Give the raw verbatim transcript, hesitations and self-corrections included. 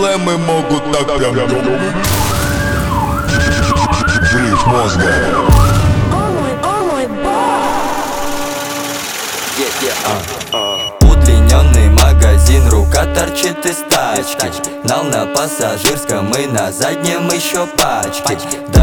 шлемы могут так прям взрыв мозга. Удлиненный магазин, рука торчит из тачки. Нал на пассажирском и на заднем еще пачки.